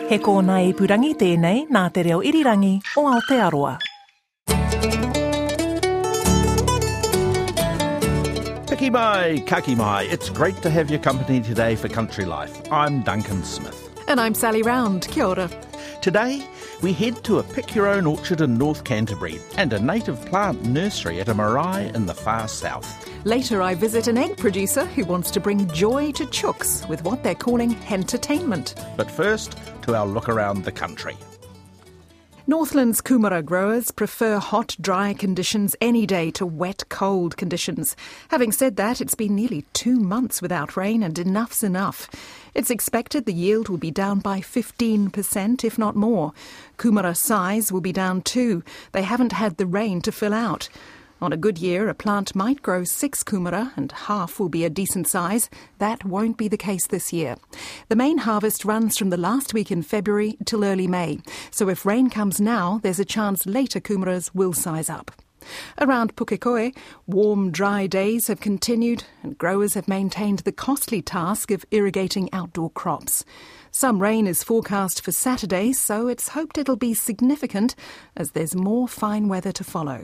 He kōna ipurangi tēnei nā te reo irirangi o Aotearoa. Piki mai, kaki mai. It's great to have your company today for Country Life. I'm Duncan Smith. And I'm Sally Round. Kia ora. Today, we head to a pick-your-own orchard in North Canterbury and a native plant nursery at a marae in the far south. Later, I visit an egg producer who wants to bring joy to chooks with what they're calling hentertainment. But first, to our look around the country. Northland's kumara growers prefer hot, dry conditions any day to wet, cold conditions. Having said that, it's been nearly 2 months without rain and enough's enough. It's expected the yield will be down by 15%, if not more. Kumara size will be down too. They haven't had the rain to fill out. On a good year, a plant might grow 6 kumara and half will be a decent size. That won't be the case this year. The main harvest runs from the last week in February till early May. So if rain comes now, there's a chance later kumaras will size up. Around Pukekohe, warm, dry days have continued and growers have maintained the costly task of irrigating outdoor crops. Some rain is forecast for Saturday, so it's hoped it'll be significant as there's more fine weather to follow.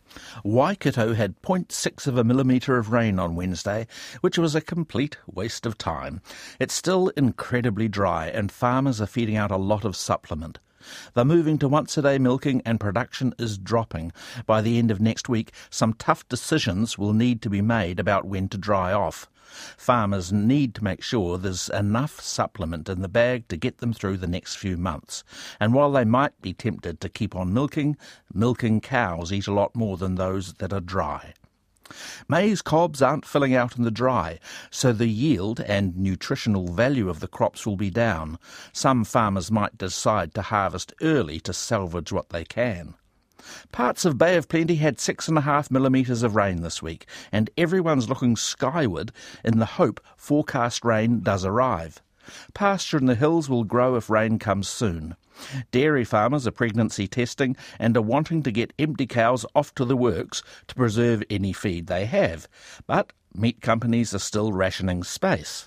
Waikato had 0.6 of a millimetre of rain on Wednesday, which was a complete waste of time. It's still incredibly dry and farmers are feeding out a lot of supplement. They're moving to once-a-day milking and production is dropping. By the end of next week, some tough decisions will need to be made about when to dry off. Farmers need to make sure there's enough supplement in the bag to get them through the next few months. And while they might be tempted to keep on milking cows eat a lot more than those that are dry. Maize cobs aren't filling out in the dry, so the yield and nutritional value of the crops will be down. Some farmers might decide to harvest early to salvage what they can. Parts of Bay of Plenty had 6.5 millimetres of rain this week, and everyone's looking skyward in the hope forecast rain does arrive. Pasture in the hills will grow if rain comes soon. Dairy farmers are pregnancy testing and are wanting to get empty cows off to the works to preserve any feed they have, but meat companies are still rationing space.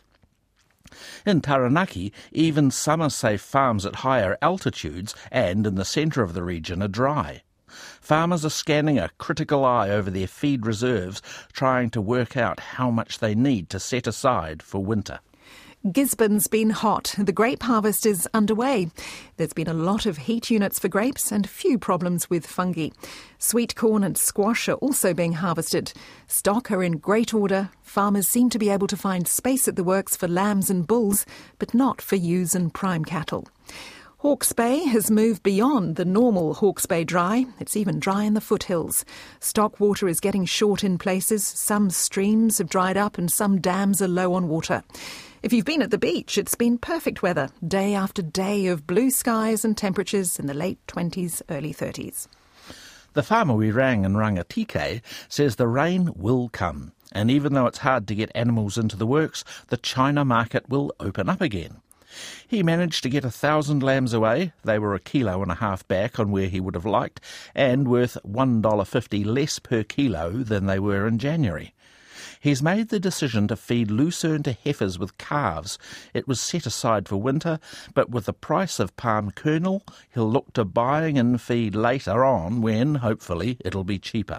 In Taranaki, even summer-safe farms at higher altitudes and in the centre of the region are dry. Farmers are scanning a critical eye over their feed reserves, trying to work out how much they need to set aside for winter. Gisborne's been hot. The grape harvest is underway. There's been a lot of heat units for grapes and few problems with fungi. Sweet corn and squash are also being harvested. Stock are in great order. Farmers seem to be able to find space at the works for lambs and bulls, but not for ewes and prime cattle. Hawke's Bay has moved beyond the normal Hawke's Bay dry. It's even dry in the foothills. Stock water is getting short in places. Some streams have dried up and some dams are low on water. If you've been at the beach, it's been perfect weather, day after day of blue skies and temperatures in the late 20s, early 30s. The farmer we rang in Rangatike says the rain will come, and even though it's hard to get animals into the works, the China market will open up again. He managed to get 1,000 lambs away. They were 1.5 kilos back on where he would have liked, and worth $1.50 less per kilo than they were in January. He's made the decision to feed lucerne to heifers with calves. It was set aside for winter, but with the price of palm kernel, he'll look to buying in feed later on when, hopefully, it'll be cheaper.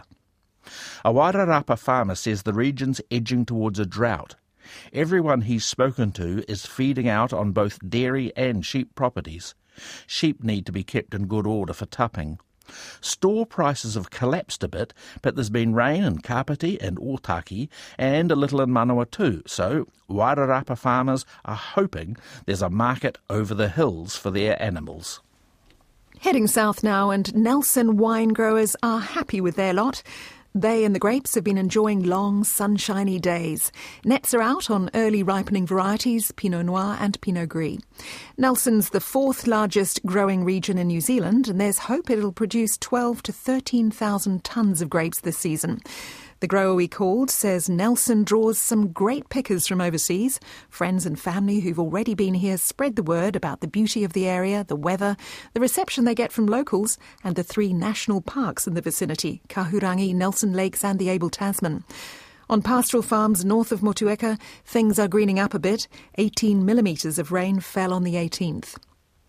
A Wairarapa farmer says the region's edging towards a drought. Everyone he's spoken to is feeding out on both dairy and sheep properties. Sheep need to be kept in good order for tupping. Store prices have collapsed a bit, but there's been rain in Kapiti and Otaki and a little in Manawa too, so Wairarapa farmers are hoping there's a market over the hills for their animals. Heading south now, and Nelson wine growers are happy with their lot. They and the grapes have been enjoying long, sunshiny days. Nets are out on early ripening varieties, Pinot Noir and Pinot Gris. Nelson's the 4th largest growing region in New Zealand, and there's hope it'll produce 12 to 13,000 tonnes of grapes this season. The grower we called says Nelson draws some great pickers from overseas. Friends and family who've already been here spread the word about the beauty of the area, the weather, the reception they get from locals, and the 3 national parks in the vicinity, Kahurangi, Nelson Lakes and the Abel Tasman. On pastoral farms north of Motueka, things are greening up a bit. 18 millimetres of rain fell on the 18th.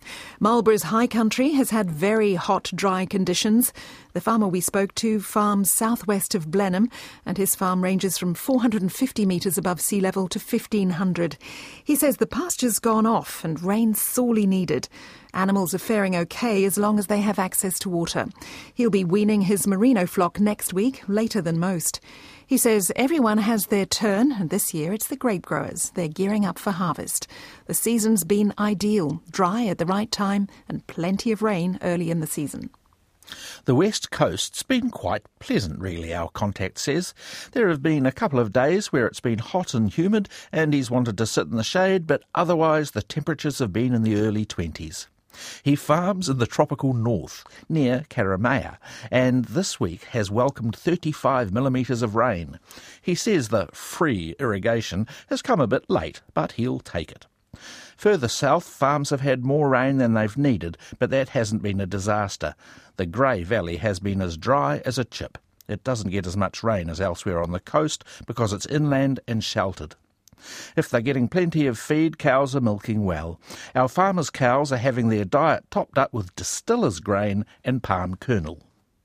Marlborough's high country has had very hot, dry conditions. The farmer we spoke to farms southwest of Blenheim, and his farm ranges from 450 metres above sea level to 1,500. He says the pasture's gone off and rain's sorely needed. Animals are faring okay as long as they have access to water. He'll be weaning his merino flock next week, later than most. He says everyone has their turn, and this year it's the grape growers. They're gearing up for harvest. The season's been ideal, dry at the right time and plenty of rain early in the season. The West Coast's been quite pleasant, really, our contact says. There have been a couple of days where it's been hot and humid and he's wanted to sit in the shade, but otherwise the temperatures have been in the early 20s. He farms in the tropical north, near Karamea, and this week has welcomed 35 millimetres of rain. He says the free irrigation has come a bit late, but he'll take it. Further south, farms have had more rain than they've needed, but that hasn't been a disaster. The Grey Valley has been as dry as a chip. It doesn't get as much rain as elsewhere on the coast because it's inland and sheltered. If they're getting plenty of feed, cows are milking well. Our farmers' cows are having their diet topped up with distiller's grain and palm kernel.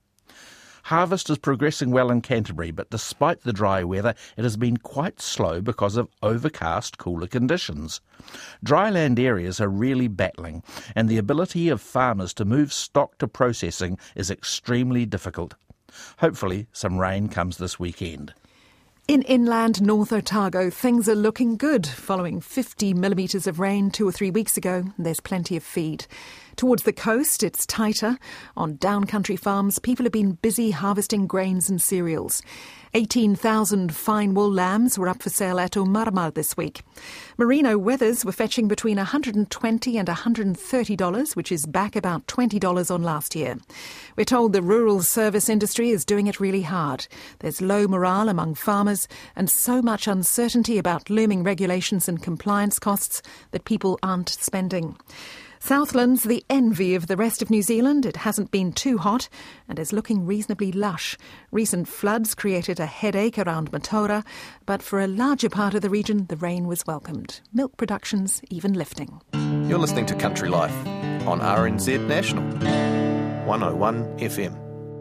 Harvest is progressing well in Canterbury, but despite the dry weather, it has been quite slow because of overcast, cooler conditions. Dryland areas are really battling, and the ability of farmers to move stock to processing is extremely difficult. Hopefully, some rain comes this weekend. In inland North Otago, things are looking good. Following 50 millimetres of rain 2 or 3 weeks ago, there's plenty of feed. Towards the coast, it's tighter. On downcountry farms, people have been busy harvesting grains and cereals. 18,000 fine wool lambs were up for sale at Omarama this week. Merino wethers were fetching between $120 and $130, which is back about $20 on last year. We're told the rural service industry is doing it really hard. There's low morale among farmers and so much uncertainty about looming regulations and compliance costs that people aren't spending. Southland's the envy of the rest of New Zealand. It hasn't been too hot and is looking reasonably lush. Recent floods created a headache around Mataura, but for a larger part of the region, the rain was welcomed. Milk production's even lifting. You're listening to Country Life on RNZ National, 101 FM.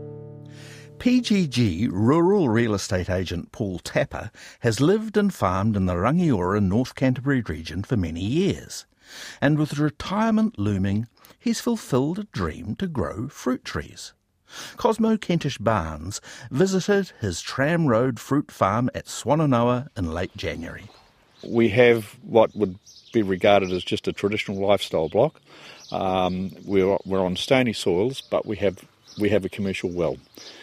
PGG rural real estate agent Paul Tapper has lived and farmed in the Rangiora North Canterbury region for many years. And with retirement looming, he's fulfilled a dream to grow fruit trees. Cosmo Kentish Barnes visited his Tram Road fruit farm at Swannanoa in late January. We have what would be regarded as just a traditional lifestyle block. We're on stony soils, but we have a commercial well.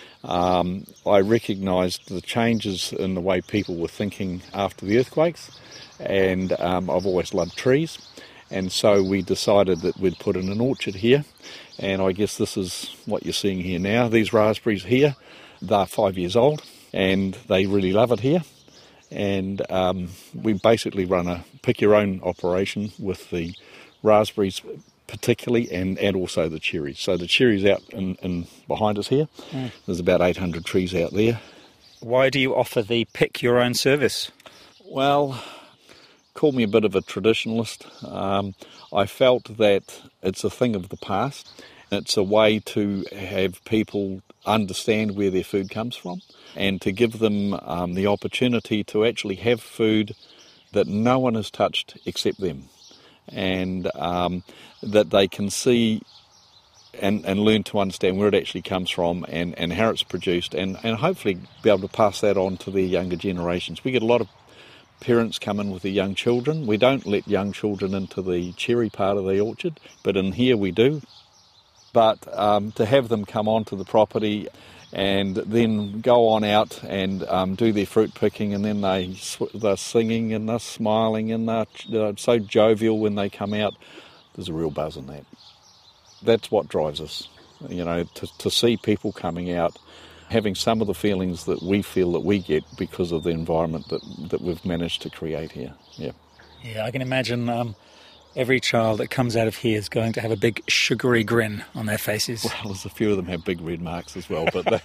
I recognised the changes in the way people were thinking after the earthquakes, and I've always loved trees. And so we decided that we'd put in an orchard here, and I guess this is what you're seeing here now. These raspberries here, they're 5 years old, and they really love it here. And we basically run a pick-your-own operation with the raspberries particularly, and also the cherries. So the cherries out in behind us here, there's about 800 trees out there. Why do you offer the pick-your-own service? Well, call me a bit of a traditionalist. I felt that it's a thing of the past. It's a way to have people understand where their food comes from and to give them the opportunity to actually have food that no one has touched except them, and that they can see and learn to understand where it actually comes from and how it's produced, and hopefully be able to pass that on to their younger generations. We get a lot of parents come in with their young children. We don't let young children into the cherry part of the orchard, but in here we do. But to have them come onto the property and then go on out and do their fruit picking, and then they're singing and they're smiling and they're so jovial when they come out, there's a real buzz in that. That's what drives us, to see people coming out having some of the feelings that we feel that we get because of the environment that we've managed to create here. Yeah, I can imagine every child that comes out of here is going to have a big sugary grin on their faces. Well, there's a few of them have big red marks as well, but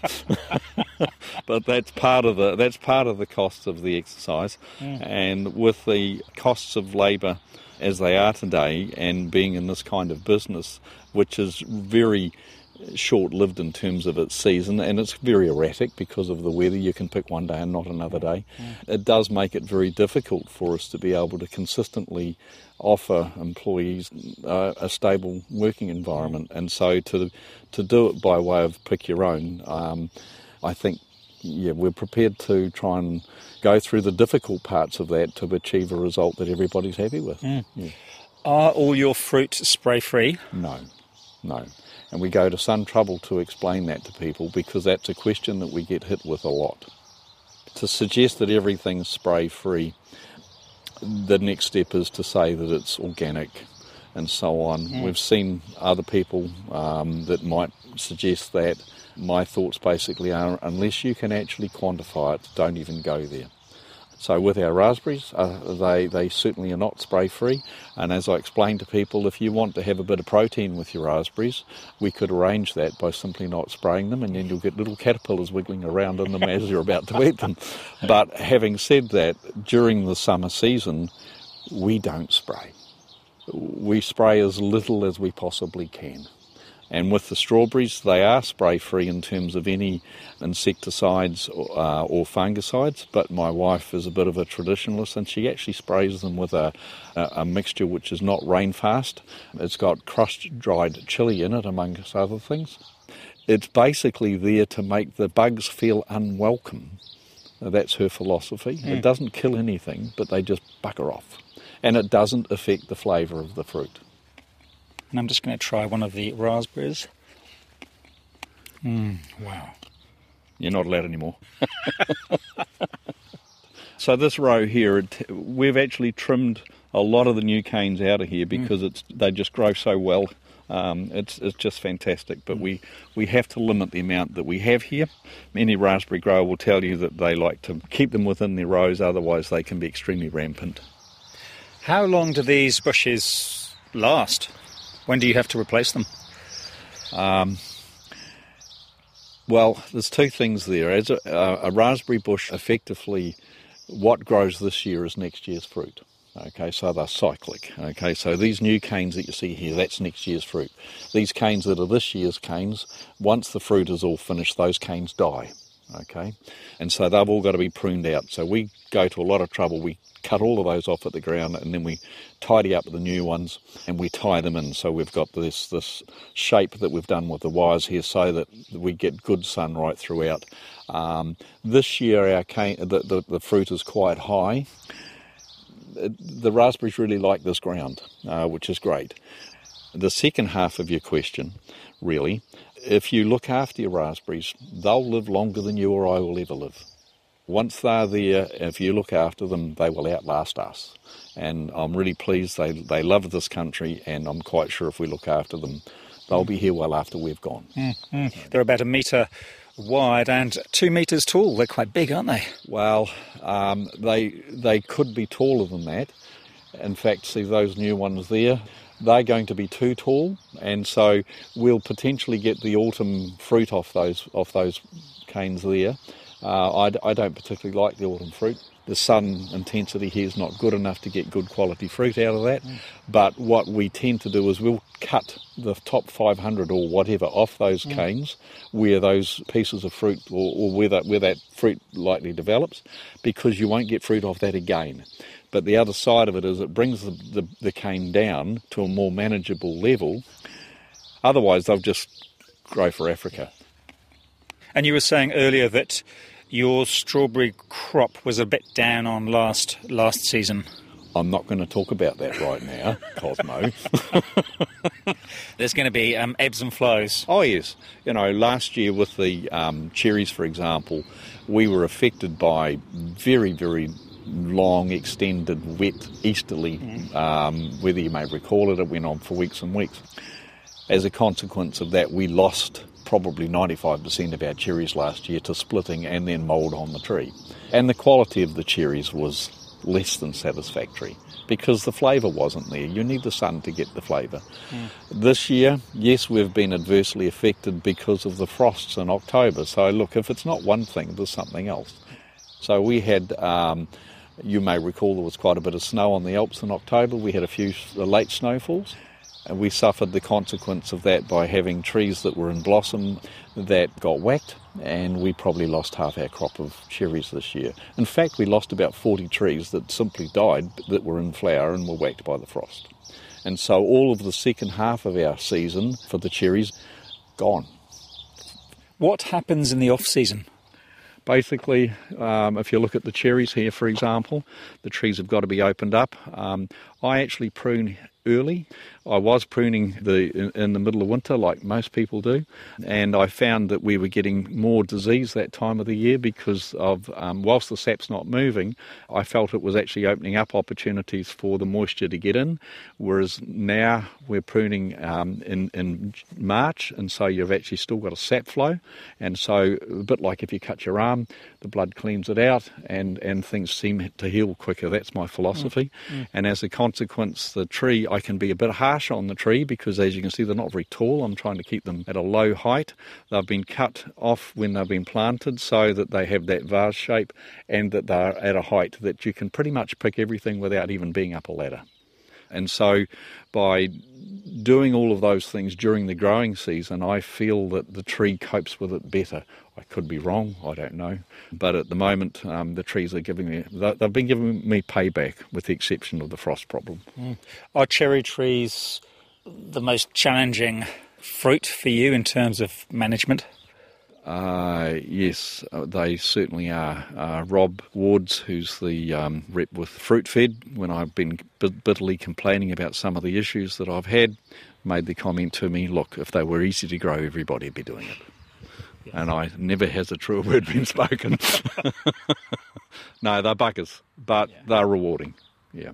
but that's part of the cost of the exercise. And with the costs of labour as they are today, and being in this kind of business, which is very short-lived in terms of its season, and it's very erratic because of the weather. You can pick one day and not another day. It does make it very difficult for us to be able to consistently offer employees a stable working environment, and so to do it by way of pick your own, I think we're prepared to try and go through the difficult parts of that to achieve a result that everybody's happy with. Yeah. Are all your fruit spray-free? No. And we go to some trouble to explain that to people, because that's a question that we get hit with a lot. To suggest that everything's spray-free, the next step is to say that it's organic and so on. We've seen other people that might suggest that. My thoughts basically are, unless you can actually quantify it, don't even go there. So with our raspberries, they certainly are not spray-free, and as I explained to people, if you want to have a bit of protein with your raspberries, we could arrange that by simply not spraying them, and then you'll get little caterpillars wiggling around in them as you're about to eat them. But having said that, during the summer season, we don't spray. We spray as little as we possibly can. And with the strawberries, they are spray-free in terms of any insecticides or fungicides, but my wife is a bit of a traditionalist, and she actually sprays them with a mixture which is not rainfast. It's got crushed dried chili in it, amongst other things. It's basically there to make the bugs feel unwelcome. That's her philosophy. It doesn't kill anything, but they just bugger off. And it doesn't affect the flavour of the fruit. And I'm just going to try one of the raspberries. Wow. You're not allowed anymore. So this row here, we've actually trimmed a lot of the new canes out of here because they just grow so well. It's just fantastic, but we have to limit the amount that we have here. Any raspberry grower will tell you that they like to keep them within their rows, otherwise they can be extremely rampant. How long do these bushes last? When do you have to replace them? Well, there's two things there. As a raspberry bush, effectively, what grows this year is next year's fruit. Okay, so they're cyclic. Okay, so these new canes that you see here, that's next year's fruit. These canes that are this year's canes, once the fruit is all finished, those canes die. Okay, and so they've all got to be pruned out. So we go to a lot of trouble. We cut all of those off at the ground, and then we tidy up the new ones and we tie them in. So we've got this shape that we've done with the wires here, so that we get good sun right throughout. This year our cane, the fruit is quite high. The raspberries really like this ground, which is great. The second half of your question, really, if you look after your raspberries, they'll live longer than you or I will ever live. Once they're there, if you look after them, they will outlast us. And I'm really pleased they love this country, and I'm quite sure if we look after them, they'll be here well after we've gone. They're about 1 metre wide and 2 metres tall. They're quite big, aren't they? Well, they could be taller than that. In fact, see those new ones there? They're going to be too tall, and so we'll potentially get the autumn fruit off those canes there. I don't particularly like the autumn fruit. The sun intensity here is not good enough to get good quality fruit out of that. But what we tend to do is we'll cut the top 500 or whatever off those canes where those pieces of fruit or where that fruit likely develops, because you won't get fruit off that again. But the other side of it is it brings the cane down to a more manageable level. Otherwise, they'll just grow for Africa. And you were saying earlier that your strawberry crop was a bit down on last season. I'm not going to talk about that right now, Cosmo. There's going to be ebbs and flows. Oh, yes. Last year with the cherries, for example, we were affected by very, very long, extended, wet, easterly, whether you may recall it went on for weeks and weeks. As a consequence of that, we lost probably 95% of our cherries last year to splitting and then mould on the tree. And the quality of the cherries was less than satisfactory because the flavour wasn't there. You need the sun to get the flavour. This year, yes, we've been adversely affected because of the frosts in October. So look, if it's not one thing, there's something else. So we had You may recall there was quite a bit of snow on the Alps in October. We had a few late snowfalls, and we suffered the consequence of that by having trees that were in blossom that got whacked, and we probably lost half our crop of cherries this year. In fact, we lost about 40 trees that simply died that were in flower and were whacked by the frost. And so all of the second half of our season for the cherries, gone. What happens in the off-season? Basically, if you look at the cherries here, for example, the trees have got to be opened up. I actually prune early. I was pruning in the middle of winter like most people do, and I found that we were getting more disease that time of the year because of, whilst the sap's not moving, I felt it was actually opening up opportunities for the moisture to get in, whereas now we're pruning in March, and so you've actually still got a sap flow, and so a bit like if you cut your arm, the blood cleans it out and things seem to heal quicker. That's my philosophy. And as a consequence, the tree, I can be a bit harsh on the tree because, as you can see, they're not very tall. I'm trying to keep them at a low height. They've been cut off when they've been planted so that they have that vase shape and that they're at a height that you can pretty much pick everything without even being up a ladder. And so by doing all of those things during the growing season, I feel that the tree copes with it better. I could be wrong, I don't know. But at the moment, the trees are they've been giving me payback with the exception of the frost problem. Are cherry trees the most challenging fruit for you in terms of management? Yes, they certainly are. Rob Wards, who's the rep with Fruit Fed, when I've been bitterly complaining about some of the issues that I've had, made the comment to me, look, if they were easy to grow, everybody would be doing it. Yes. And never has a truer word been spoken. No, they're buggers, but they're rewarding. Yeah.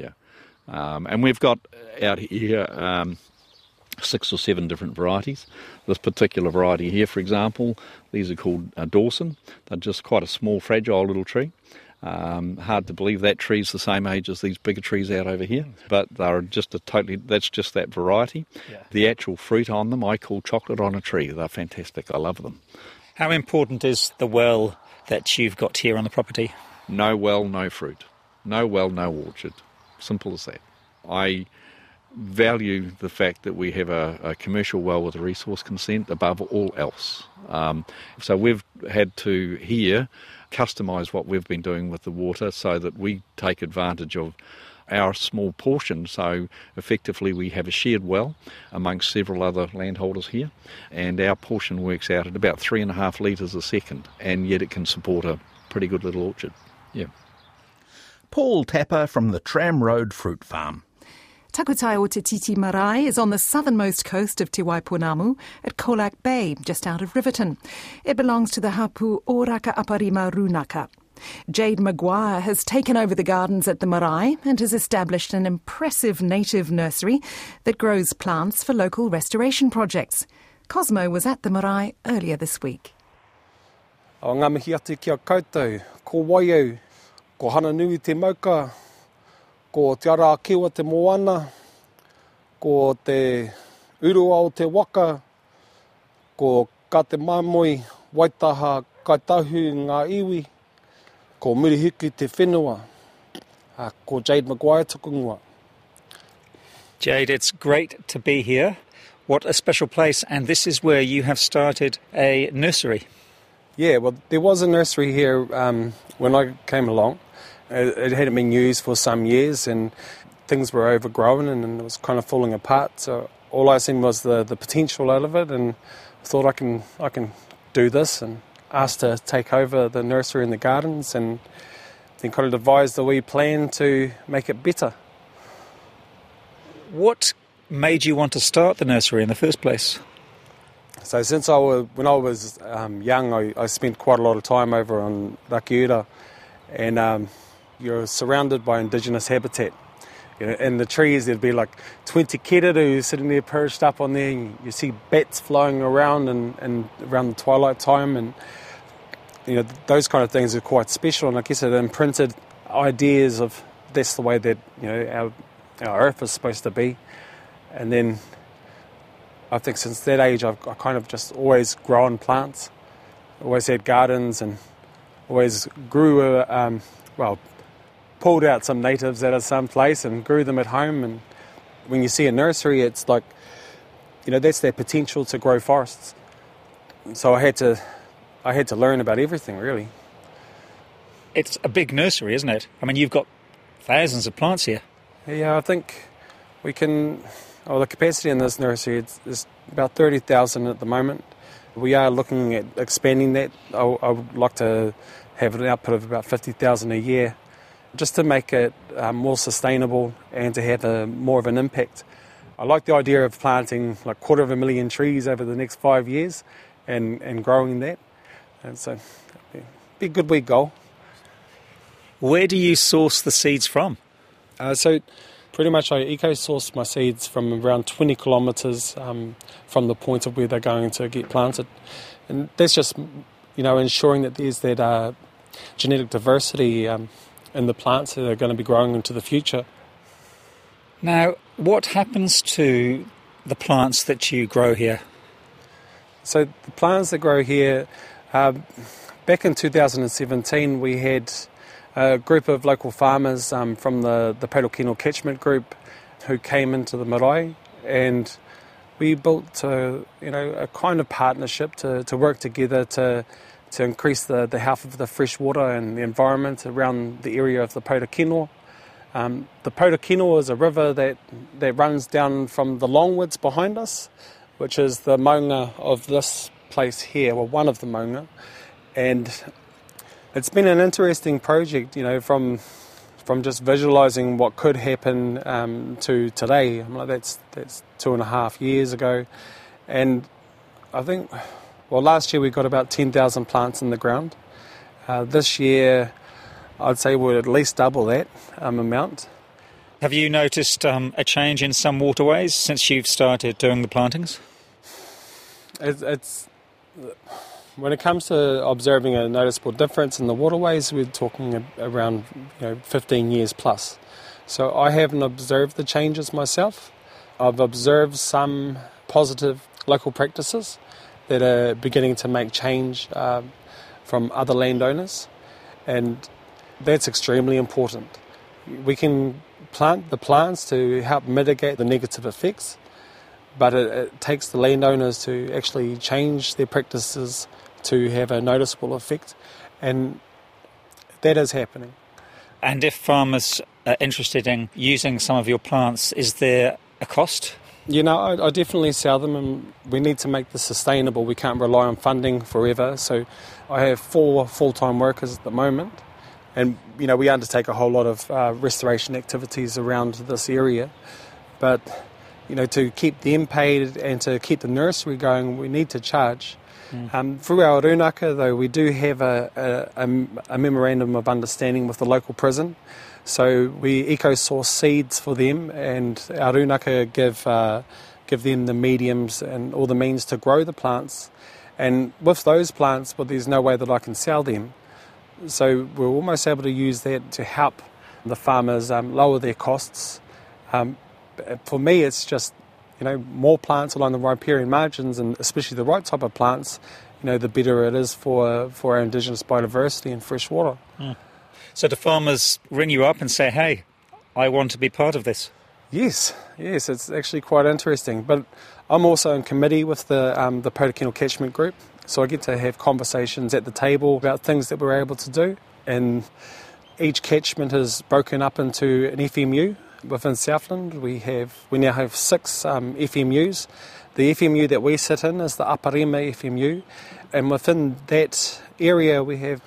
And we've got out here 6 or 7 different varieties. This particular variety here, for example, these are called Dawson. They're just quite a small, fragile little tree. Hard to believe that tree's the same age as these bigger trees out over here, but they're just that's just that variety. Yeah. The actual fruit on them, I call chocolate on a tree. They're fantastic. I love them. How important is the well that you've got here on the property? No well, no fruit. No well, no orchard. Simple as that. I value the fact that we have a commercial well with a resource consent above all else. So we've had to here customise what we've been doing with the water so that we take advantage of our small portion. So effectively we have a shared well amongst several other landholders here, and our portion works out at about 3.5 litres a second, and yet it can support a pretty good little orchard. Yeah. Paul Tapper from the Tram Road Fruit Farm. Takutai o Te Titi Marae is on the southernmost coast of Te Waipunamu at Colac Bay, just out of Riverton. It belongs to the hapu Oraka Aparima Runaka. Jade Maguire has taken over the gardens at the marae and has established an impressive native nursery that grows plants for local restoration projects. Cosmo was at the marae earlier this week. O ngā mihi atu kia koutou, ko waiau, ko hana nui te mauka, ko te ara kiwa te moana, ko te urua o te waka, ko ka te mamoi, waitaha, kaitahu ngā iwi, ko murihuku te whenua, ko Jade Maguire tukunua. Jade, it's great to be here. What a special place, and this is where you have started a nursery. Yeah, well, there was a nursery here when I came along. It hadn't been used for some years and things were overgrown and it was kind of falling apart. So all I seen was the potential out of it, and I thought I can do this, and asked to take over the nursery and the gardens, and then kind of devised a wee plan to make it better. What made you want to start the nursery in the first place? So when I was young, I spent quite a lot of time over on Rakiura, and you're surrounded by indigenous habitat. You know, in the trees there'd be like 20 keriru sitting there perched up on there, and you see bats flying around and around the twilight time, and you know, those kind of things are quite special, and I guess it imprinted ideas of that's the way that, you know, our earth is supposed to be. And then I think since that age I kind of just always grown plants, always had gardens, and always grew pulled out some natives out of some place and grew them at home. And when you see a nursery, it's like, that's their potential to grow forests. So I had to learn about everything, really. It's a big nursery, isn't it? I mean, you've got thousands of plants here. Yeah, I think we can... the capacity in this nursery is about 30,000 at the moment. We are looking at expanding that. I would like to have an output of about 50,000 a year, just to make it more sustainable and to have more of an impact. I like the idea of planting like 250,000 trees over the next 5 years and growing that. And so it'd be a good wee goal. Where do you source the seeds from? So pretty much I eco-source my seeds from around 20 kilometres from the point of where they're going to get planted. And that's just, ensuring that there's that genetic diversity in the plants that are going to be growing into the future. Now, what happens to the plants that you grow here? So the plants that grow here, back in 2017 we had a group of local farmers from the Paulokino catchment group who came into the marae, and we built a kind of partnership to work together to increase the health of the fresh water and the environment around the area of the Paulokino. The Paulokino is a river that runs down from the Longwoods behind us, which is the maunga of this place here, well, one of the maunga. And it's been an interesting project, from just visualising what could happen to today. That's 2.5 years ago. And I think, last year we got about 10,000 plants in the ground. This year, I'd say we'll at least double that amount. Have you noticed a change in some waterways since you've started doing the plantings? It's when it comes to observing a noticeable difference in the waterways, we're talking around 15 years plus. So I haven't observed the changes myself. I've observed some positive local practices that are beginning to make change from other landowners, and that's extremely important. We can plant the plants to help mitigate the negative effects, but it takes the landowners to actually change their practices to have a noticeable effect, and that is happening. And if farmers are interested in using some of your plants, is there a cost? I definitely sell them, and we need to make this sustainable. We can't rely on funding forever. So I have 4 full-time workers at the moment, and we undertake a whole lot of restoration activities around this area. But to keep them paid and to keep the nursery going, we need to charge. Through our rūnaka, though, we do have a memorandum of understanding with the local prison. So we eco-source seeds for them, and our rūnaka give them the mediums and all the means to grow the plants. And with those plants, there's no way that I can sell them. So we're almost able to use that to help the farmers lower their costs. For me, it's just more plants along the riparian margins, and especially the right type of plants, the better it is for our indigenous biodiversity and fresh water. So do farmers ring you up and say, hey, I want to be part of this? Yes, it's actually quite interesting. But I'm also in committee with the Paulokino catchment group, so I get to have conversations at the table about things that we're able to do. And each catchment is broken up into an FMU. Within Southland, we now have 6 FMUs. The FMU that we sit in is the Aparima FMU, and within that area we have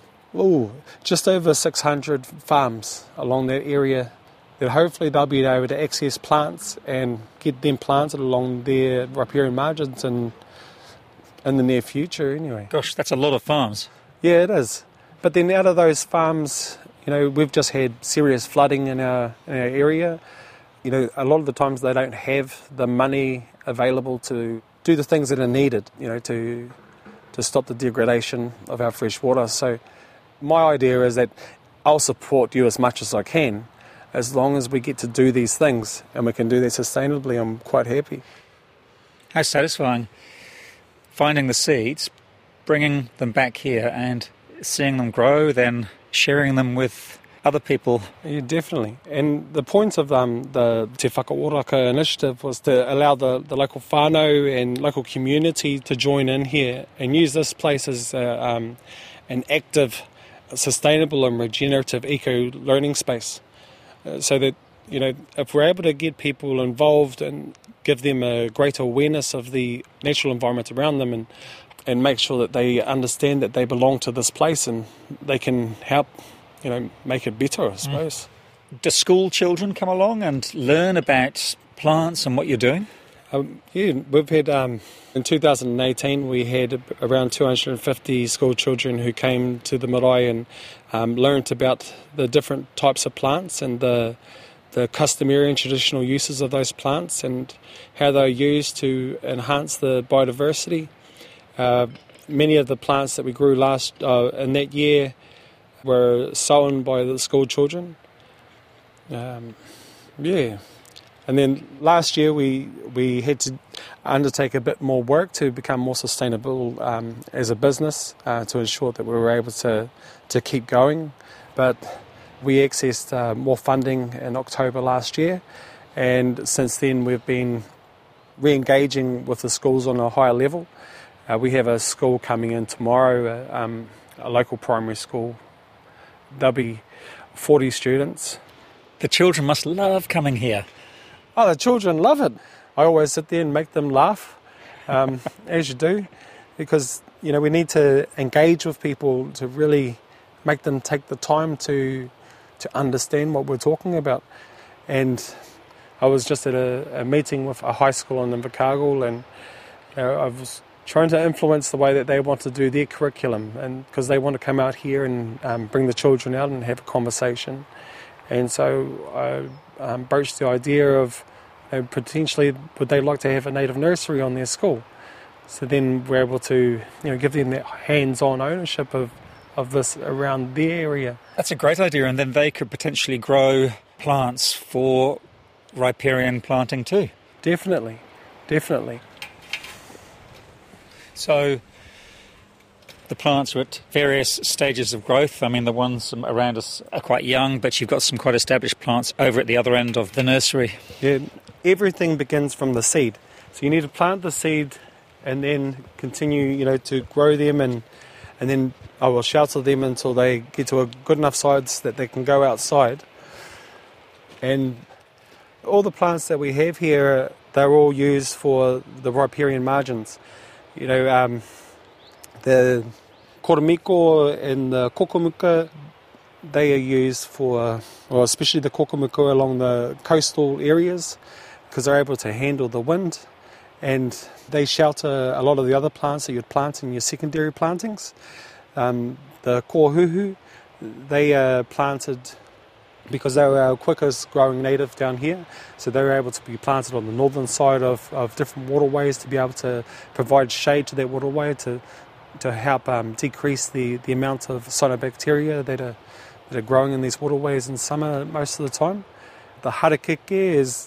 just over 600 farms along that area that hopefully they'll be able to access plants and get them planted along their riparian margins and in the near future anyway. Gosh, that's a lot of farms. Yeah, it is. But then out of those farms, we've just had serious flooding in our area. A lot of the times they don't have the money available to do the things that are needed, to stop the degradation of our fresh water. So my idea is that I'll support you as much as I can, as long as we get to do these things and we can do that sustainably. I'm quite happy. How satisfying. Finding the seeds, bringing them back here and seeing them grow, then sharing them with other people. Yeah, definitely. And the point of the Te Whakaoraka initiative was to allow the local whānau and local community to join in here and use this place as an active, sustainable and regenerative eco-learning space. So that, if we're able to get people involved and give them a greater awareness of the natural environment around them and make sure that they understand that they belong to this place and they can help make it better, I suppose. Do school children come along and learn about plants and what you're doing? We've had, in 2018, we had around 250 school children who came to the marae and learnt about the different types of plants and the customary and traditional uses of those plants and how they're used to enhance the biodiversity. Many of the plants that we grew in that year were sown by the school children. And then last year we had to undertake a bit more work to become more sustainable as a business to ensure that we were able to keep going. But we accessed more funding in October last year, and since then we've been re-engaging with the schools on a higher level. We have a school coming in tomorrow, a local primary school. There'll be 40 students. The children must love coming here. Oh, the children love it. I always sit there and make them laugh, as you do, because we need to engage with people to really make them take the time to understand what we're talking about. And I was just at a meeting with a high school in Invercargill, and I was trying to influence the way that they want to do their curriculum, and because they want to come out here and bring the children out and have a conversation. And so I broached the idea of potentially would they like to have a native nursery on their school. So then we're able to give them that hands-on ownership of this around their area. That's a great idea, and then they could potentially grow plants for riparian planting too. Definitely. So the plants are at various stages of growth. I mean, the ones around us are quite young, but you've got some quite established plants over at the other end of the nursery. Yeah, everything begins from the seed. So you need to plant the seed and then continue, to grow them and then I will shelter them until they get to a good enough size that they can go outside. And all the plants that we have here, they're all used for the riparian margins. The koromiko and the kokomuka, they are used for, especially the kokomuka along the coastal areas, because they're able to handle the wind, and they shelter a lot of the other plants that you'd plant in your secondary plantings. The kohuhu, they are planted because they were our quickest growing native down here, so they were able to be planted on the northern side of different waterways to be able to provide shade to that waterway to help decrease the amount of cyanobacteria that are growing in these waterways in summer most of the time. The harakeke is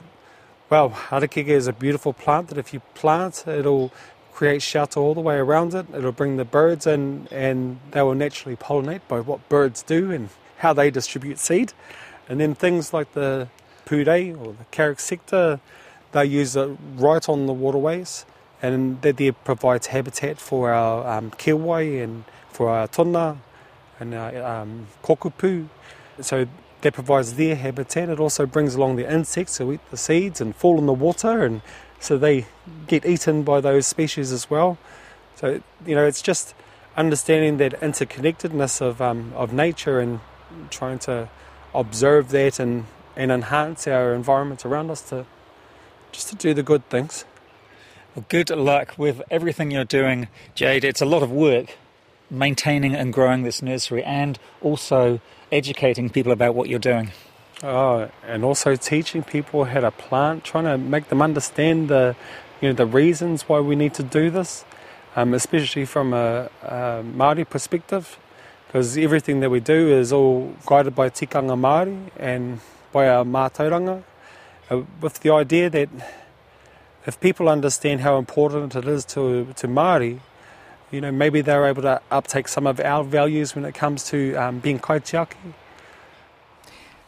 a beautiful plant that if you plant, it'll create shelter all the way around it. It'll bring the birds in and they will naturally pollinate by what birds do and how they distribute seed. And then things like the purei or the Caraxecta, they use it right on the waterways, and that there provides habitat for our kiwai and for our tona and our kokupu. So that provides their habitat. It also brings along the insects who eat the seeds and fall in the water, and so they get eaten by those species as well. So it's just understanding that interconnectedness of nature and trying to observe that and enhance our environment around us to do the good things. Well, good luck with everything you're doing, Jade. It's a lot of work maintaining and growing this nursery and also educating people about what you're doing. And also teaching people how to plant, trying to make them understand the reasons why we need to do this, especially from a Māori perspective, because everything that we do is all guided by tikanga Māori and by our mātauranga, with the idea that if people understand how important it is to Māori, maybe they're able to uptake some of our values when it comes to being kaitiaki.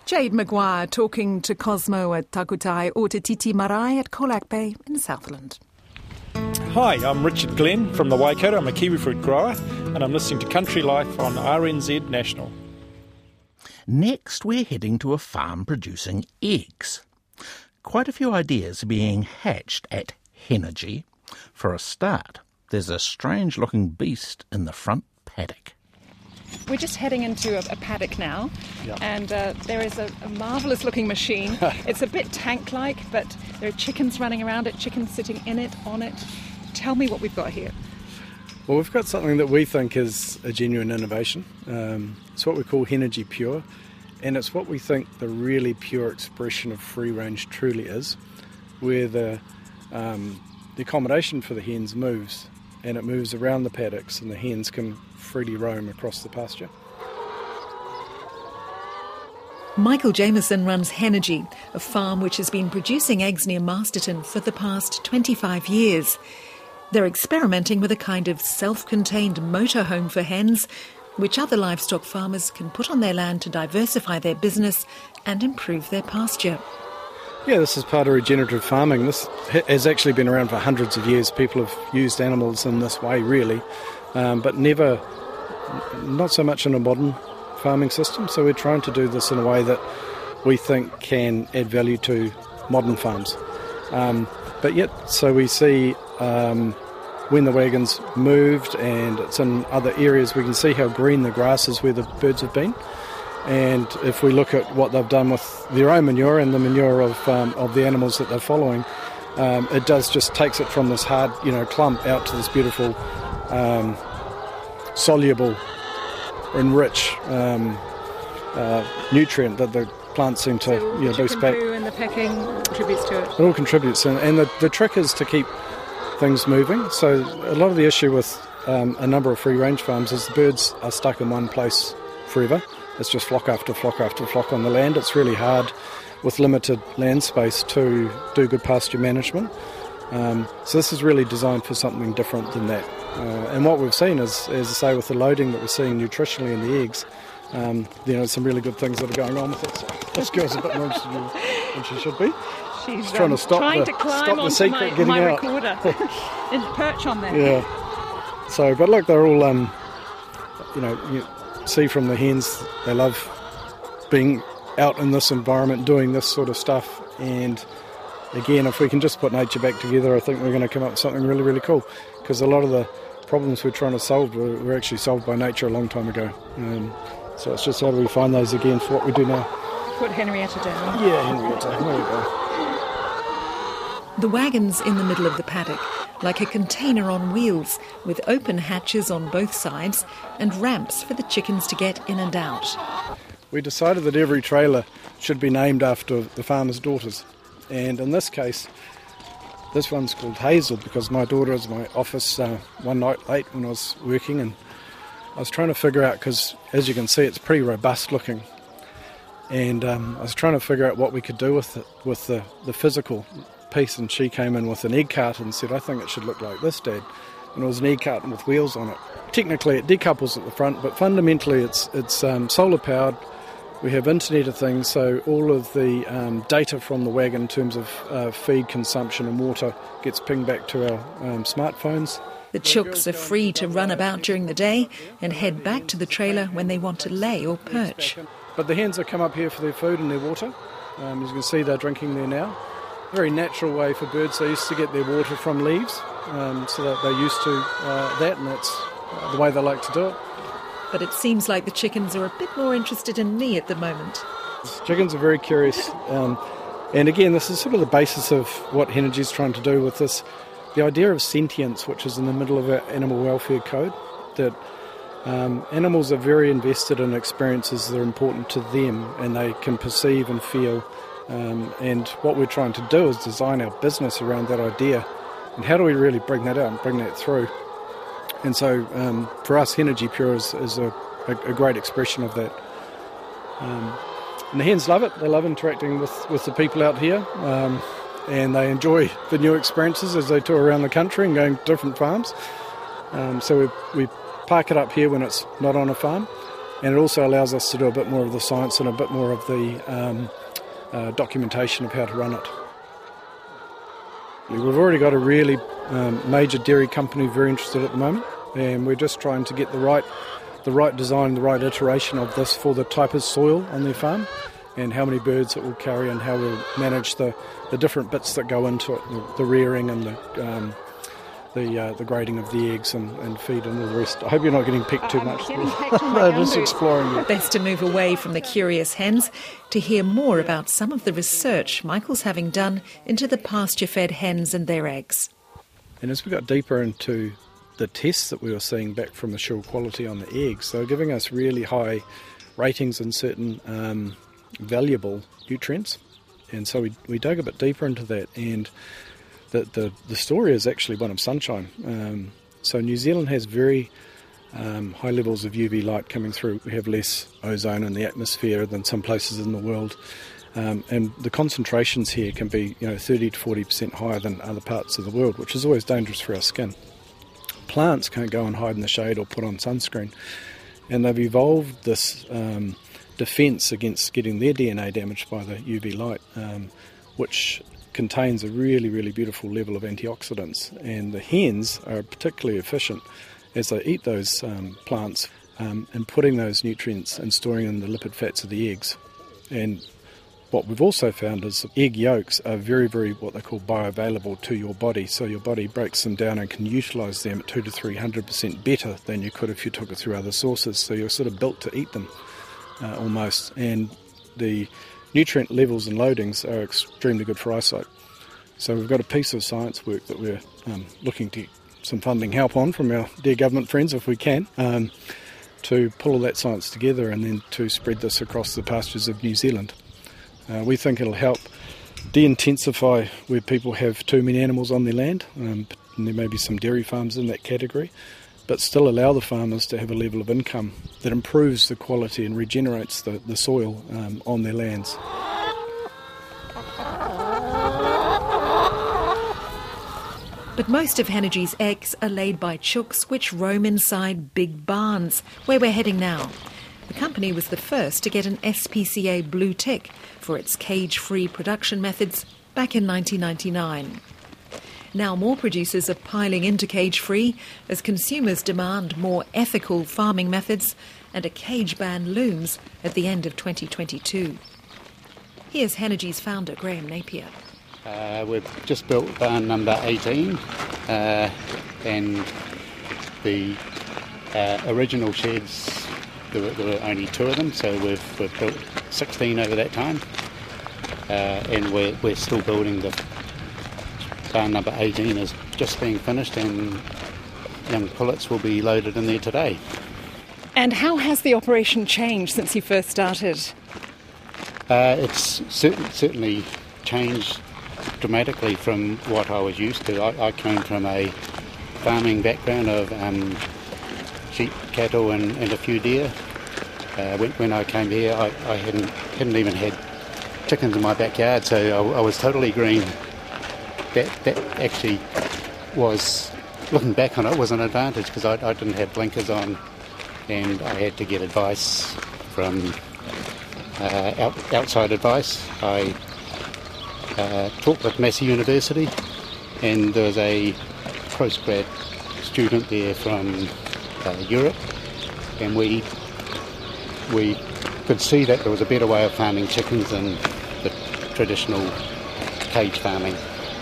Jade Maguire talking to Cosmo at Takutai o Te Titi Marae at Colac Bay in Southland. Hi, I'm Richard Glenn from the Waikato. I'm a kiwi fruit grower and I'm listening to Country Life on RNZ National. Next, we're heading to a farm producing eggs. Quite a few ideas are being hatched at Henergy. For a start, there's a strange-looking beast in the front paddock. We're just heading into a paddock now, and there is a marvellous-looking machine. It's a bit tank-like, but there are chickens running around it, chickens sitting in it, on it. Tell me what we've got here. Well, we've got something that we think is a genuine innovation. It's what we call Henergy Pure, and it's what we think the really pure expression of free range truly is, where the accommodation for the hens moves, and it moves around the paddocks, and the hens can freely roam across the pasture. Michael Jameson runs Henergy, a farm which has been producing eggs near Masterton for the past 25 years. They're experimenting with a kind of self-contained motorhome for hens, which other livestock farmers can put on their land to diversify their business and improve their pasture. Yeah, this is part of regenerative farming. This has actually been around for hundreds of years. People have used animals in this way, really, but not so much in a modern farming system. So we're trying to do this in a way that we think can add value to modern farms. But yet, so we see when the wagons moved and it's in other areas, we can see how green the grass is where the birds have been. And if we look at what they've done with their own manure and the manure of the animals that they're following, it does just takes it from this hard, clump out to this beautiful, soluble and rich nutrient that the plants seem to boost back. And the pecking contributes to it. It all contributes, and the trick is to keep things moving. So a lot of the issue with a number of free-range farms is the birds are stuck in one place forever. It's just flock after flock after flock on the land. It's really hard with limited land space to do good pasture management. So this is really designed for something different than that. And what we've seen is, as I say, with the loading that we're seeing nutritionally in the eggs, some really good things that are going on with it. So this girl's a bit more interested than she should be. She's trying to stop to climb the secret getting my out. recorder and perch on there. Yeah. So, but look, they're all, you see from the hens, they love being out in this environment, doing this sort of stuff. And again, if we can just put nature back together, I think we're going to come up with something really, really cool. Because a lot of the problems we're trying to solve were actually solved by nature a long time ago. So it's just how do we find those again for what we do now. Put Henrietta down. Yeah, Henrietta. There you go. The wagon's in the middle of the paddock, like a container on wheels, with open hatches on both sides and ramps for the chickens to get in and out. We decided that every trailer should be named after the farmer's daughters. And in this case, this one's called Hazel because my daughter was in my office one night late when I was working, and I was trying to figure out, because as you can see it's pretty robust looking, and I was trying to figure out what we could do with it, with the physical piece, and she came in with an egg cart and said, I think it should look like this, Dad. And it was an egg cart with wheels on it. Technically it decouples at the front, but fundamentally it's solar powered. We have Internet of Things, so all of the data from the wagon in terms of feed consumption and water gets pinged back to our smartphones. The chooks are free to run about during the day and head back to the trailer when they want to lay or perch. But the hens have come up here for their food and their water. As you can see, they're drinking there now. Very natural way for birds. They used to get their water from leaves, so that they're used to that, and that's the way they like to do it. But it seems like the chickens are a bit more interested in me at the moment. Chickens are very curious. And again, this is sort of the basis of what Henergy is trying to do with this. The idea of sentience, which is in the middle of our animal welfare code, that animals are very invested in experiences that are important to them and they can perceive and feel. And what we're trying to do is design our business around that idea. And how do we really bring that out and bring that through? And so for us, Henergy Pure is a great expression of that. And the hens love it. They love interacting with the people out here. And they enjoy the new experiences as they tour around the country and going to different farms. So we park it up here when it's not on a farm. and it also allows us to do a bit more of the science and a bit more of the documentation of how to run it. We've already got a really major dairy company very interested at the moment, and we're just trying to get the right design, the right iteration of this for the type of soil on their farm, and how many birds it will carry, and how we'll manage the different bits that go into it, the rearing and the grading of the eggs and feed and all the rest. I hope you're not getting picked too much. No, just exploring it. Best to move away from the curious hens to hear more about some of the research Michael's having done into the pasture-fed hens and their eggs. And as we got deeper into the tests that we were seeing back from Assure quality on the eggs, they were giving us really high ratings in certain valuable nutrients. And so we dug a bit deeper into that, and the story is actually one of sunshine. So New Zealand has very high levels of UV light coming through. We have less ozone in the atmosphere than some places in the world, and the concentrations here can be 30 to 40% higher than other parts of the world, which is always dangerous for our skin. Plants can't go and hide in the shade or put on sunscreen, and they've evolved this defence against getting their DNA damaged by the UV light, which contains a really, really beautiful level of antioxidants. And the hens are particularly efficient as they eat those plants and putting those nutrients and storing in the lipid fats of the eggs. And what we've also found is egg yolks are very, very what they call bioavailable to your body. So your body breaks them down and can utilise them at 200 to 300% better than you could if you took it through other sources. So you're sort of built to eat them almost. And the nutrient levels and loadings are extremely good for eyesight. So we've got a piece of science work that we're looking to get some funding help on from our dear government friends if we can, to pull all that science together and then to spread this across the pastures of New Zealand. We think it'll help de-intensify where people have too many animals on their land, and there may be some dairy farms in that category, but still allow the farmers to have a level of income that improves the quality and regenerates the soil on their lands. But most of Hanergy's eggs are laid by chooks which roam inside big barns, where we're heading now. The company was the first to get an SPCA blue tick for its cage-free production methods back in 1999. Now more producers are piling into cage-free as consumers demand more ethical farming methods, and a cage ban looms at the end of 2022. Here's Hanergy's founder, Graham Napier. We've just built barn number 18, and the original sheds, there were only 2 of them, so we've built 16 over that time, and we're still building. The barn number 18 is just being finished, and young pullets will be loaded in there today. And how has the operation changed since you first started? It's certainly changed dramatically from what I was used to. I came from a farming background of sheep, cattle and a few deer. When I came here, I hadn't even had chickens in my backyard, so I was totally green. That actually was, looking back on it, was an advantage because I didn't have blinkers on, and I had to get advice from outside advice. I talked with Massey University, and there was a postgrad student there from Europe, and we could see that there was a better way of farming chickens than the traditional cage farming.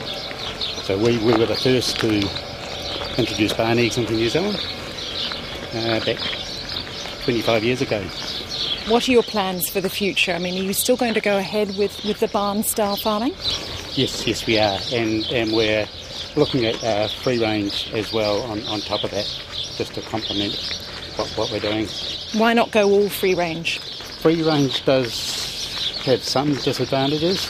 So we were the first to introduce barn eggs into New Zealand back 25 years ago. What are your plans for the future? I mean, are you still going to go ahead with the barn-style farming? Yes, we are, and we're looking at free range as well on top of that, just to complement what we're doing. Why not go all free range? Free range does have some disadvantages.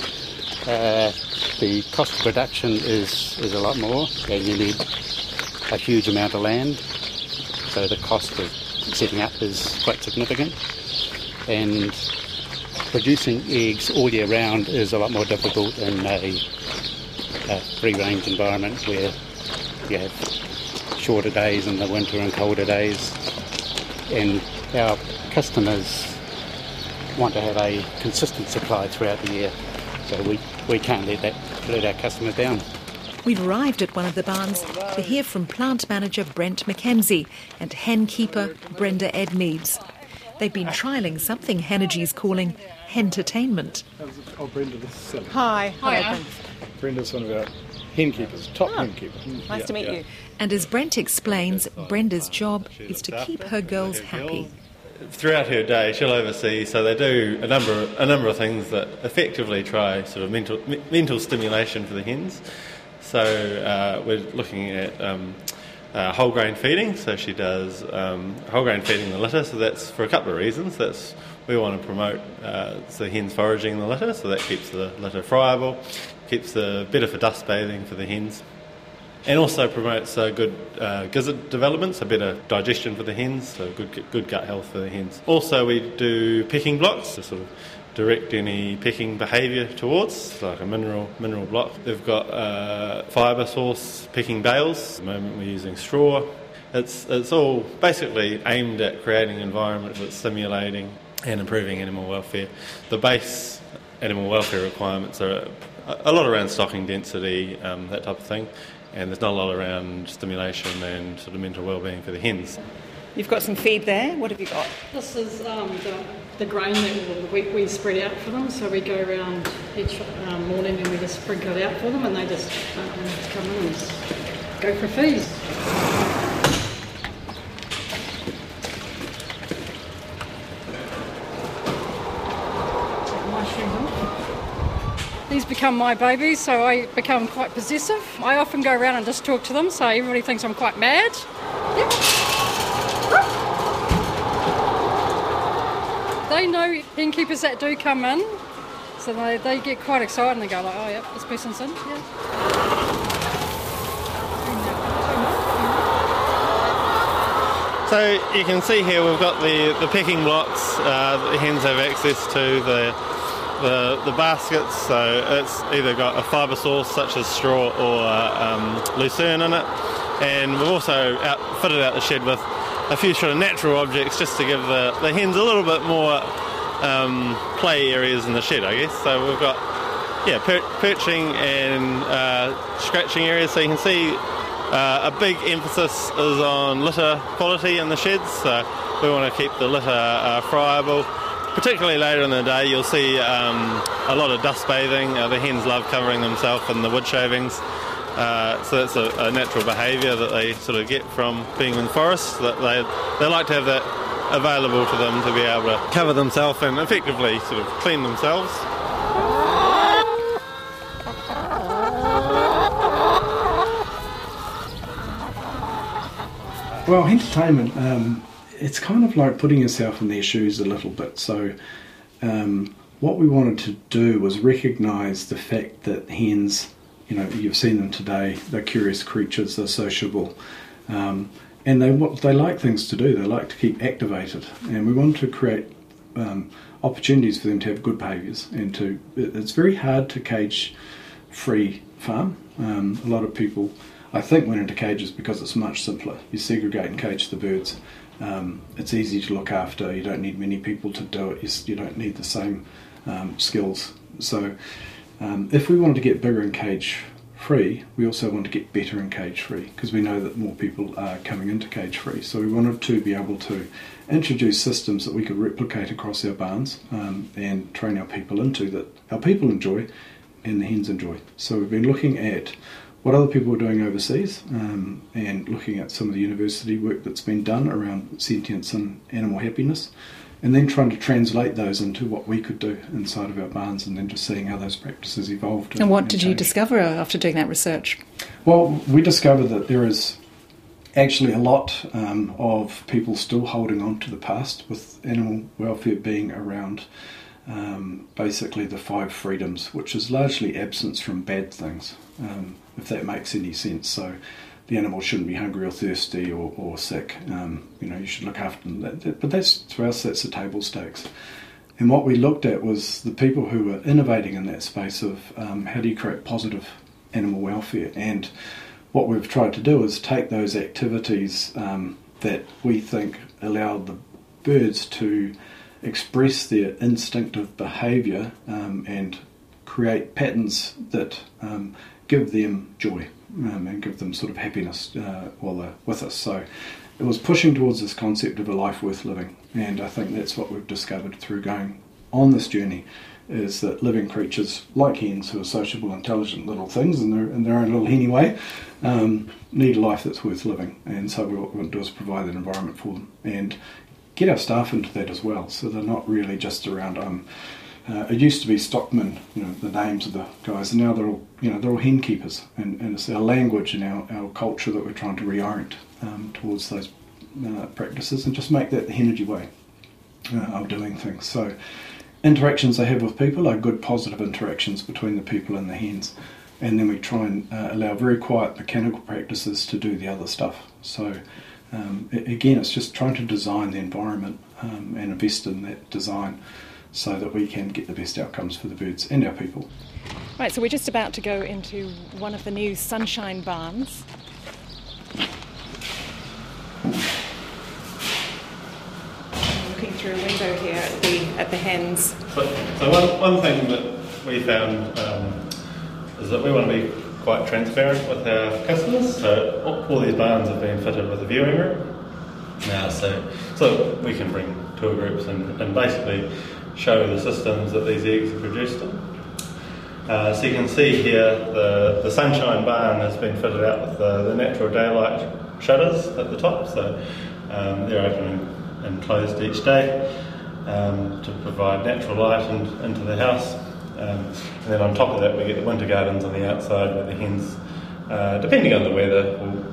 The cost of production is a lot more, and you need a huge amount of land, so the cost of setting up is quite significant. And producing eggs all year round is a lot more difficult in a free-range environment where you have shorter days in the winter and colder days, and our customers want to have a consistent supply throughout the year, so we can't let our customers down. We've arrived at one of the barns to hear from plant manager Brent McKenzie and hen keeper Brenda Edmeads. They've been trialling something Henergy's calling hentertainment. Oh, Brenda, this is Sally. Hi. Hello, Brenda's one of our hen keepers, top hen keeper. Nice to meet you. And as Brent explains, Brenda's job is to keep her girls happy. Throughout her day, she'll oversee, so they do a number of things that effectively try sort of mental stimulation for the hens. So we're looking at whole grain feeding. So she does whole grain feeding the litter. So that's for a couple of reasons. We want to promote the hens foraging in the litter, so that keeps the litter friable, keeps the better for dust bathing for the hens, and also promotes good gizzard development, so better digestion for the hens, so good gut health for the hens. Also, we do pecking blocks to sort of direct any pecking behaviour towards, like a mineral block. They've got fibre source pecking bales. At the moment, we're using straw. It's all basically aimed at creating an environment that's stimulating and improving animal welfare. The base animal welfare requirements are a lot around stocking density, that type of thing, and there's not a lot around stimulation and sort of mental well-being for the hens. You've got some feed there. What have you got? This is the grain that we spread out for them, so we go around each morning and we just sprinkle it out for them, and they just come in and go for feed. These become my babies, so I become quite possessive. I often go around and just talk to them, so everybody thinks I'm quite mad. Yep. They know henkeepers that do come in, so they get quite excited and they go like, oh yep, this person's in. Yeah. So you can see here we've got the pecking blocks that the hens have access to, the baskets, so it's either got a fibre source such as straw or lucerne in it, and we've also fitted out the shed with a few sort of natural objects just to give the hens a little bit more play areas in the shed, I guess. So we've got perching and scratching areas, so you can see a big emphasis is on litter quality in the sheds, so we want to keep the litter friable. Particularly later in the day, you'll see a lot of dust bathing. The hens love covering themselves in the wood shavings. So that's a natural behaviour that they sort of get from being in forests, that they like to have that available to them to be able to cover themselves and effectively sort of clean themselves. Well, entertainment, it's kind of like putting yourself in their shoes a little bit. So what we wanted to do was recognise the fact that hens, you've seen them today, they're curious creatures, they're sociable, and they like things to do, they like to keep activated, and we wanted to create opportunities for them to have good behaviours. And it's very hard to cage-free farm. A lot of people, I think, went into cages because it's much simpler. You segregate and cage the birds. It's easy to look after, you don't need many people to do it, you don't need the same skills. So if we wanted to get bigger and cage free, we also want to get better in cage free, because we know that more people are coming into cage free. So we wanted to be able to introduce systems that we could replicate across our barns and train our people into, that our people enjoy and the hens enjoy. So we've been looking at what other people are doing overseas and looking at some of the university work that's been done around sentience and animal happiness, and then trying to translate those into what we could do inside of our barns, and then just seeing how those practices evolved. And what did you discover after doing that research? Well, we discovered that there is actually a lot of people still holding on to the past, with animal welfare being around basically the 5 freedoms, which is largely absence from bad things, if that makes any sense. So the animal shouldn't be hungry or thirsty or sick. You should look after them. But that's, to us, that's the table stakes. And what we looked at was the people who were innovating in that space of how do you create positive animal welfare. And what we've tried to do is take those activities that we think allow the birds to express their instinctive behaviour and create patterns that give them joy and give them sort of happiness while they're with us. So it was pushing towards this concept of a life worth living, and I think that's what we've discovered through going on this journey, is that living creatures like hens, who are sociable, intelligent little things in their own little henny way, need a life that's worth living. And so what we want to do is provide that environment for them and get our staff into that as well, so they're not really just around it used to be stockmen, the names of the guys, and now they're all hen keepers, and it's our language and our culture that we're trying to reorient towards those practices and just make that the Henergy way of doing things. So interactions they have with people are good positive interactions between the people and the hens, and then we try and allow very quiet mechanical practices to do the other stuff. So again, it's just trying to design the environment and invest in that design so that we can get the best outcomes for the birds and our people. Right, so we're just about to go into one of the new sunshine barns. Looking through a window here at the hens. So one thing that we found is that we want to be quite transparent with our customers. So all these barns have been fitted with a viewing room now, so we can bring tour groups and basically show the systems that these eggs are produced in. So you can see here the sunshine barn has been fitted out with the natural daylight shutters at the top, so they're open and closed each day to provide natural light into the house. And then on top of that we get the winter gardens on the outside where the hens, depending on the weather,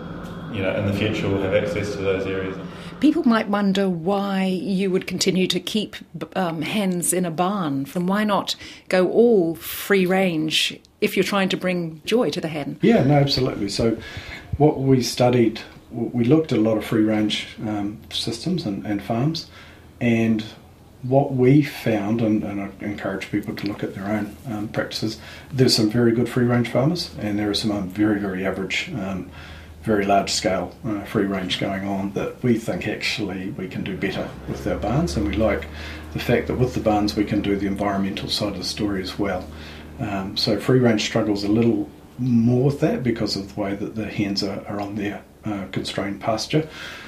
in the future will have access to those areas. People might wonder why you would continue to keep hens in a barn. Why not go all free range if you're trying to bring joy to the hen? Yeah, no, absolutely. So what we studied, we looked at a lot of free range systems and farms, and what we found, and I encourage people to look at their own practices, there's some very good free range farmers, and there are some very, very average very large scale free range going on that we think actually we can do better with our barns, and we like the fact that with the barns we can do the environmental side of the story as well. So free range struggles a little more with that because of the way that the hens are on their constrained pasture.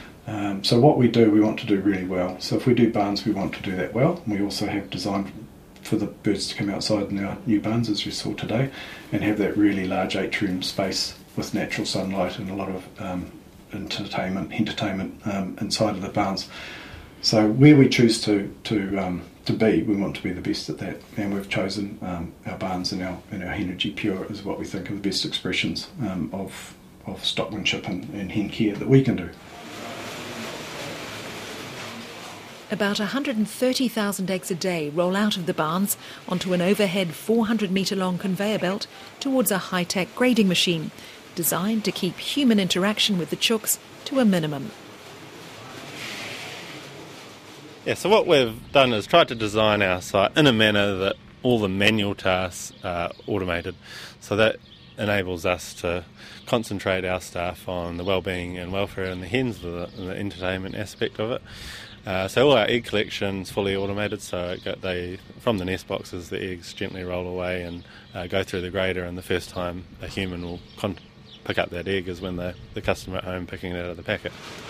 So what we do, we want to do really well. So if we do barns, we want to do that well. We also have designed for the birds to come outside in our new barns, as you saw today, and have that really large atrium space with natural sunlight and a lot of entertainment inside of the barns. So where we choose to be, we want to be the best at that, and we've chosen our barns and our Henergy Pure as what we think are the best expressions of stockmanship and hen care that we can do. About 130,000 eggs a day roll out of the barns onto an overhead 400-metre-long conveyor belt towards a high-tech grading machine designed to keep human interaction with the chooks to a minimum. Yeah, so what we've done is tried to design our site in a manner that all the manual tasks are automated. So that enables us to concentrate our staff on the well-being and welfare and the hens, the entertainment aspect of it. So all our egg collection's fully automated, so from the nest boxes the eggs gently roll away and go through the grader, and the first time a human will pick up that egg is when the customer at home picking it out of the packet.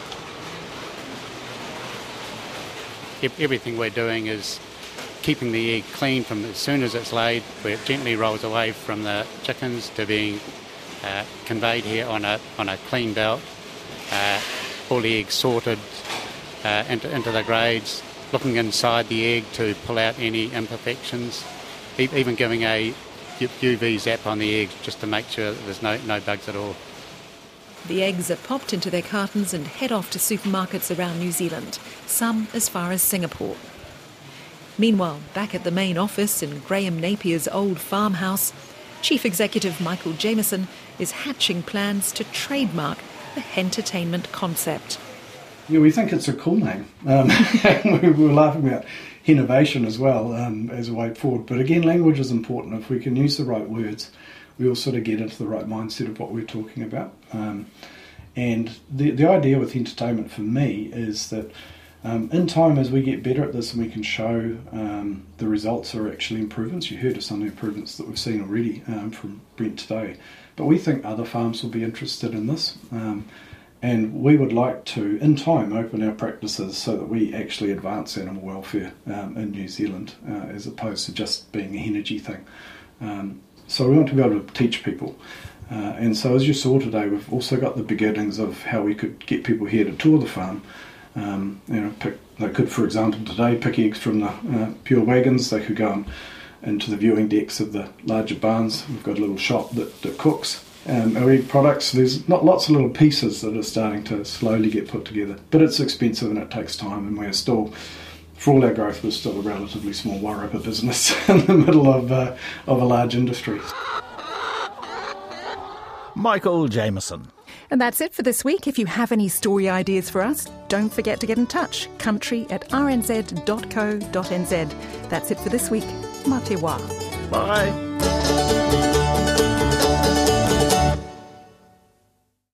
Everything we're doing is keeping the egg clean from as soon as it's laid, where it gently rolls away from the chickens to being conveyed here on a clean belt, all the eggs sorted into the grades, looking inside the egg to pull out any imperfections, even giving a UV zap on the eggs just to make sure that there's no bugs at all. The eggs are popped into their cartons and head off to supermarkets around New Zealand, some as far as Singapore. Meanwhile, back at the main office in Graham Napier's old farmhouse, Chief Executive Michael Jameson is hatching plans to trademark the hentertainment concept. Yeah, we think it's a cool name. We were laughing about innovation as well as a way forward. But again, language is important. If we can use the right words, we all sort of get into the right mindset of what we're talking about. And the idea with entertainment for me is that In time, as we get better at this and we can show the results are actually improvements, you heard of some of the improvements that we've seen already from Brent today, but we think other farms will be interested in this. And we would like to, in time, open our practices so that we actually advance animal welfare in New Zealand as opposed to just being a energy thing. So we want to be able to teach people. And so as you saw today, we've also got the beginnings of how we could get people here to tour the farm. They could, for example, today pick eggs from the pure wagons. They could go into the viewing decks of the larger barns. We've got a little shop that cooks our egg products. There's not lots of little pieces that are starting to slowly get put together, but it's expensive and it takes time, and we're still, for all our growth, we're still a relatively small Wairarapa business in the middle of a large industry. Michael Jameson. And that's it for this week. If you have any story ideas for us, don't forget to get in touch. country@rnz.co.nz. That's it for this week. Mā te wā. Bye.